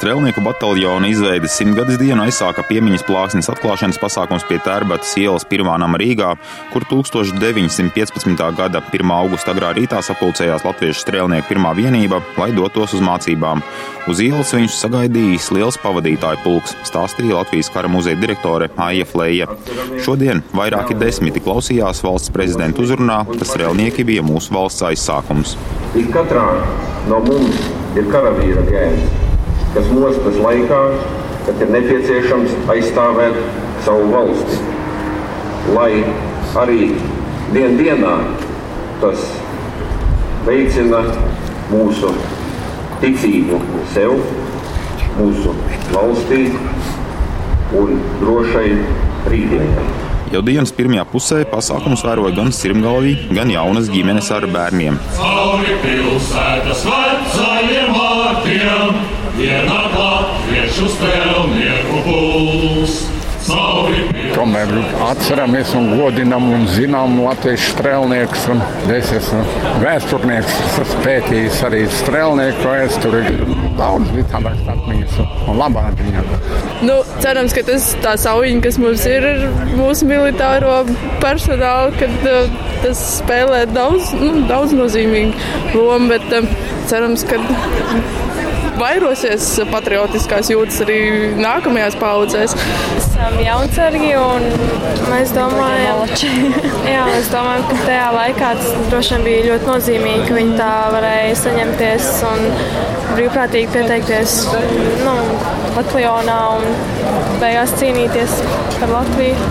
Strēlnieku bataljona izveides 100-gades dienu aizsāka piemiņas plāksnes atklāšanas pasākums pie Tērbatas ielas 1. nama Rīgā, kur 1915. gada 1. augusta agrā rītā sapulcējās latviešu strēlnieku pirmā vienība, lai dotos uz mācībām. Uz ielas viņus sagaidījis liels pavadītāju pulks, stāstīja Latvijas kara muzeja direktore Aija Fleja. Šodien vairāki desmiti klausījās valsts prezidenta uzrunā, ka strēlnieki bija mūsu valsts aizsākums. Ik katrā no mums ir karavīra gēns, kas mostas laikā, kad ir nepieciešams aizstāvēt savu valsti. Lai arī dienā tas veicina mūsu ticību sev, mūsu valstī un drošai rītdienai. Jau dienas pirmajā pusē pasākums vēroja gan sirmgalvī, gan jaunas ģimenes ar bērniem. Cauri pilsētas vecajiem vārtiem ienāk latviešu strēlnieku puls. Tomēr atceramies un godinam un zinām latviešu strēlniekus. Es esmu vēsturnieks, esmu pētījis arī strēlnieku vēsturi. Daudz vitālākas atmiņas un labāk viņam. Cerams, ka tā saujiņa, kas mums ir mūsu militāro personālu, kad tas spēlē daudz nozīmīgu lomu, bet cerams, ka vairosies patriotiskās jūtas arī nākamajās paudzēs. Esam jaunsargi un mēs domājam, ka tajā laikā tas droši vien bija ļoti nozīmīgi, ka viņi tā varēja saņemties un brīvprātīgi pieteikties bataljonā un beigās cīnīties par Latviju.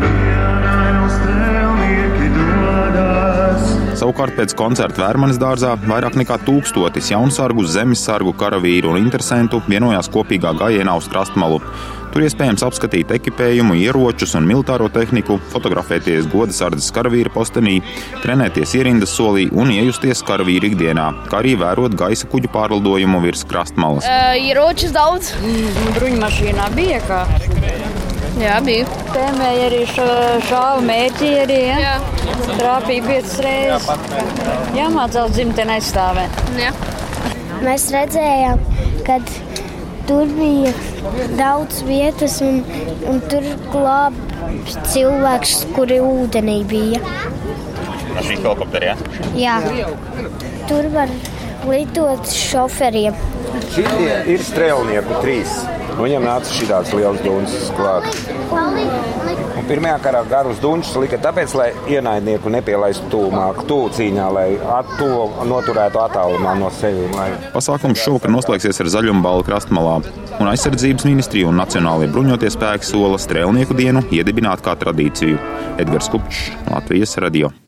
Savukārt pēc koncerta Vērmanes dārzā vairāk nekā 1000 jaunsargu, zemesargu, karavīru un interesentu vienojās kopīgā gājienā uz Krastmalu. Tur iespējams apskatīt ekipējumu, ieročus un militāro tehniku, fotografēties godasardzes karavīra postenī, trenēties ierindas solī un iejusties karavīra ikdienā, kā arī vērot gaisa kuģu pārlidojumu virs Krastmalas. Ieročus daudz. Bruņmašīnā bija kā? Jā, bija. Tēmēja arī šāva mērķi arī, ja? Trāpīja 5 reizes. Jāmācās dzimteni aizstāvēt. Jā. Mēs redzējām, kad tur bija daudz vietas un tur glāb cilvēks, kuri ūdenī bija. Tas bija helikopteri, jā? Jā. Tur var lidot šoferiem. Šitie ir strēlnieku 3. Viņam nāca šitās liels dunčas klāt. Un pirmajā karā garus dunčus lika tāpēc, lai ienaidnieku nepielaistu tuvu cīņā, lai noturētu attālumā no sevi. Pasākums šovakar noslēgsies ar zaļumballi Krastmalā, un Aizsardzības ministrija un Nacionālajie bruņotie spēki sola strēlnieku dienu iedibināt kā tradīciju. Edgars Kupčs, Latvijas radio.